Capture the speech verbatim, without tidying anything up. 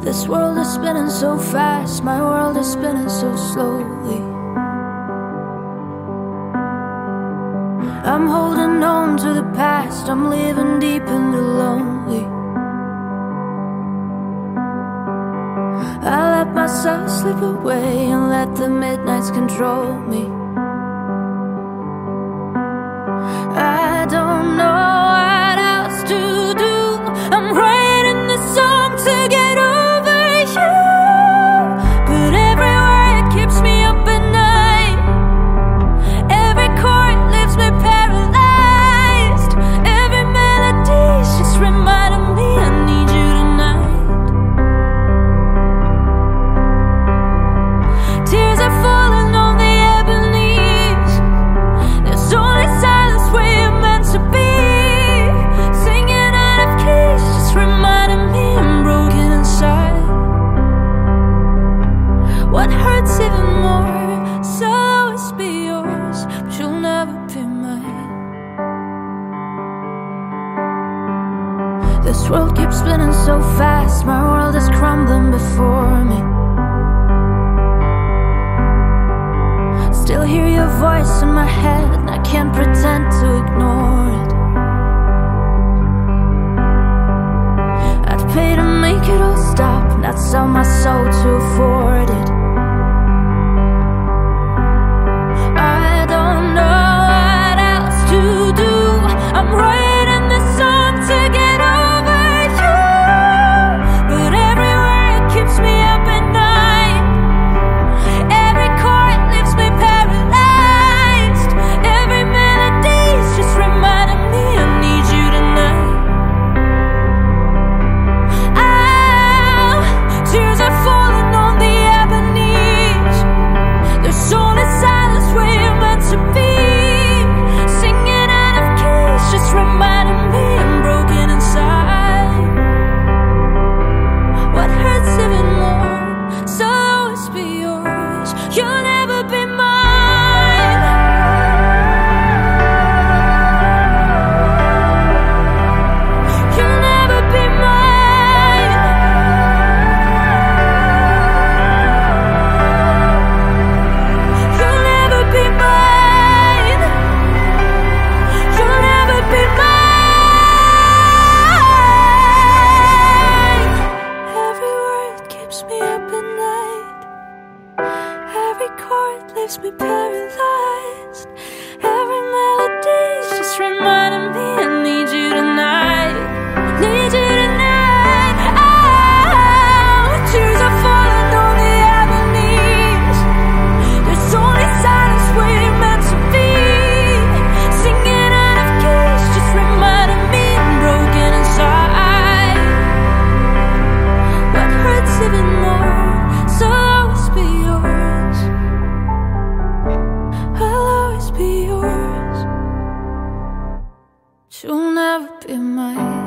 This world is spinning so fast, my world is spinning so slowly. I'm holding on to the past, I'm living deep in the lonely. I let myself slip away and let the midnights control me. I don't know what else to do. I'm writing this song to get over you, but every word keeps me up at night. Every chord leaves me paralyzed. Every melody's just reminding me I need you tonight. Tears are falling on the ebonies. There's only silence where you're meant to be. Singing out of keys, just reminding me I'm broken inside. What hurts even more, so I'll always be yours, but you'll never be mine. This world keeps spinning so fast, my world is crumbling before me. Still hear your voice in my head, and I can't pretend to ignore it. I'd pay to make it all stop, and I'd sell my soul to afford it. I don't know what else to do. I'm writing this song to get over you, but every word keeps me up at night. Every chord leaves me paralyzed. Every melody's just reminding me I need you tonight. Ow, tears are falling on the ebonies. There's only silence where you're meant to be. Singing out of keys, just reminding me I'm broken inside. What hurts even more, so I'll always be yours, you'll never be mine. You'll never be mine. You'll never be mine. You'll never be mine. Every word keeps me up at night. Every chord leaves me paralyzed. Every melody's just reminding me I need you tonight. Need you tonight. Oh, tears are falling on the ebonies. There's only silence where you're meant to be. Singing out of keys, just reminding me I'm broken inside. What hurts even more, so I'll always be yours. I'll always be yours. You'll never be mine.